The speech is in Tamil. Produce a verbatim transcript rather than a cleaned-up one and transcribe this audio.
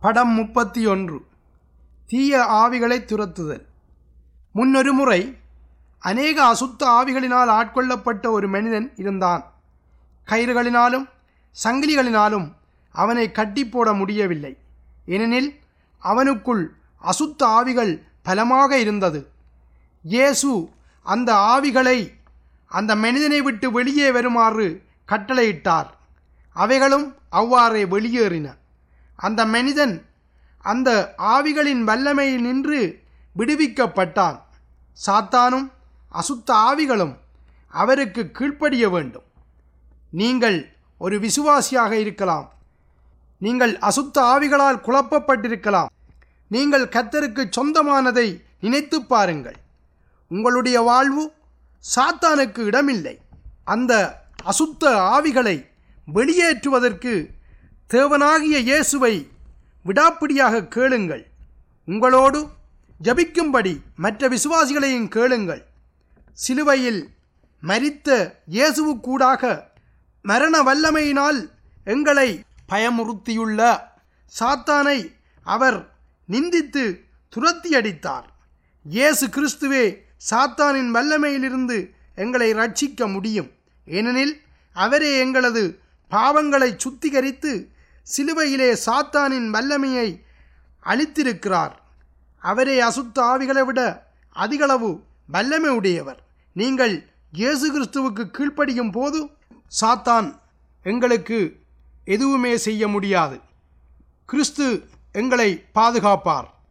படம் முப்பத்தி ஒன்று. தீய ஆவிகளை துரத்துதல். முன்னொரு முறை அநேக அசுத்த ஆவிகளினால் ஆட்கொள்ளப்பட்ட ஒரு மனிதன் இருந்தான். கயிறுகளினாலும் சங்கிலிகளினாலும் அவனை கட்டி போட முடியவில்லை. ஏனெனில் அவனுக்குள் அசுத்த ஆவிகள் பலமாக இருந்தது. இயேசு அந்த ஆவிகளை அந்த மனிதனை விட்டு வெளியே வருமாறு கட்டளையிட்டார். அவைகளும் அவ்வாறே வெளியேறின. அந்த மனிதன் அந்த ஆவிகளின் வல்லமையில் நின்று விடுவிக்கப்பட்டான். சாத்தானும் அசுத்த ஆவிகளும் அவருக்கு கீழ்ப்படிய வேண்டும். நீங்கள் ஒரு விசுவாசியாக இருக்கலாம். நீங்கள் அசுத்த ஆவிகளால் குழப்பப்பட்டிருக்கலாம். நீங்கள் கர்த்தருக்கு சொந்தமானதை நினைத்து பாருங்கள். உங்களுடைய வாழ்வு சாத்தானுக்கு இடமில்லை. அந்த அசுத்த ஆவிகளை வெளியேற்றுவதற்கு தேவனாகிய இயேசுவை விடாப்பிடியாக கேளுங்கள். உங்களோடு ஜபிக்கும்படி மற்ற விசுவாசிகளையும் கேளுங்கள். சிலுவையில் மரித்த இயேசுவுக்கூடாக மரண வல்லமையினால் எங்களை பயமுறுத்தியுள்ள சாத்தானை அவர் நிந்தித்து துரத்தி அடித்தார். இயேசு கிறிஸ்துவே சாத்தானின் வல்லமையிலிருந்து எங்களை ரட்சிக்க முடியும். ஏனெனில் அவரே எங்களது பாவங்களை சுத்திகரித்து சிலுவையிலே சாத்தானின் வல்லமையை அளித்திருக்கிறார். அவரே அசுத்த ஆவிகளை விட அதிகளவு வல்லமை உடையவர். நீங்கள் இயேசு கிறிஸ்துவுக்கு கீழ்ப்படியும் போது சாத்தான் எங்களுக்கு எதுவுமே செய்ய முடியாது. கிறிஸ்து எங்களை பாதுகாப்பார்.